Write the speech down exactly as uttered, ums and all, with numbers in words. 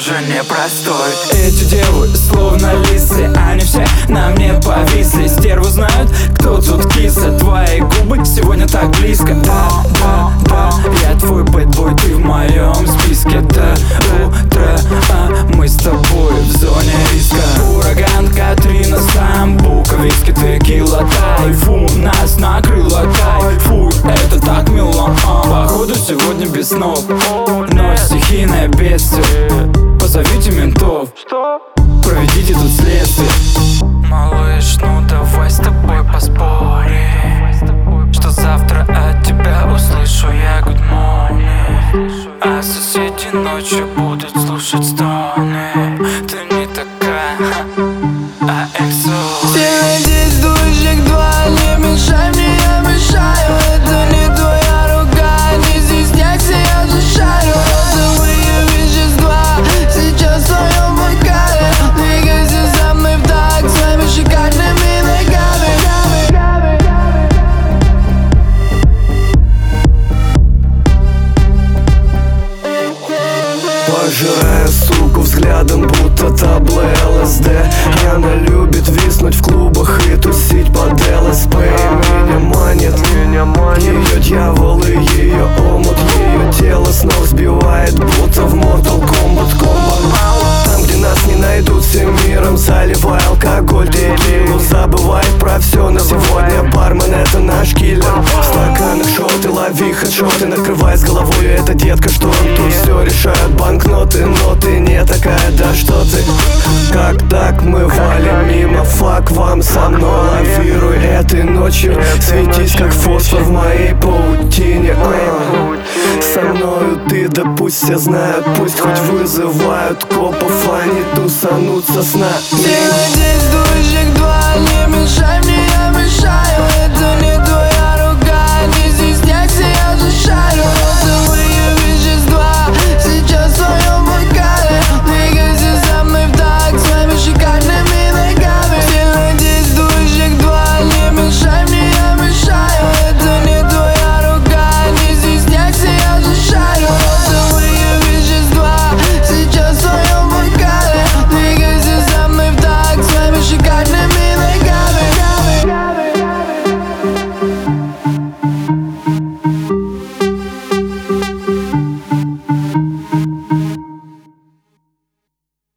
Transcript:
тоже непростой. Эти девы словно лисы, они все на мне повисли. Стервы знают, кто тут киса. Твои губы сегодня так близко. Да, да, да, я твой бэтбой, ты в моем списке. До утра, а мы с тобой в зоне риска. Ураган, Катрина, Самбука, виски, текила, тайфун нас накрыло, кайфуй, это так мило, а. Походу сегодня без снов, но стихийное бедствие. Позовите ментов, проведите тут следствие. Малыш, ну давай с тобой поспорим, что завтра от тебя услышу я good morning, а соседи ночью будут слушать стоны. Ты не такая, а эксо. Ты здесь душик два, не мешай мне, я мешаю. Это не твоя рука, не стесняйся, я же шарю. Розовые вещества сейчас в твоем бокале. Двигайся за мной в такт своими шикарными ногами. Пожирая суку взглядом, будто табло эл эс дэ. И она любит виснуть в клубах и тусить под эл эс пэ. Меня манит, ее дьявол и ее омут. Ее тело снова сбивает, будто в Mortal Kombat комбо. Там, где нас не найдут, всем миром заливай алкоголь, текилу. Забывай про все на сегодня, бармен это наш киллер. В стаканах шоты, лови хедшоты, накрывай с головой, это детка, что тут все решают банкноты. Но ты не такая, да что ты? Как так мы валим мимо? Фак вам со мной, лавируй этой ночью. Светись как фосфор в моей паутине, а. Со мною ты, да пусть все знают, пусть хоть вызывают копов, они тусанут со сна. Ты здесь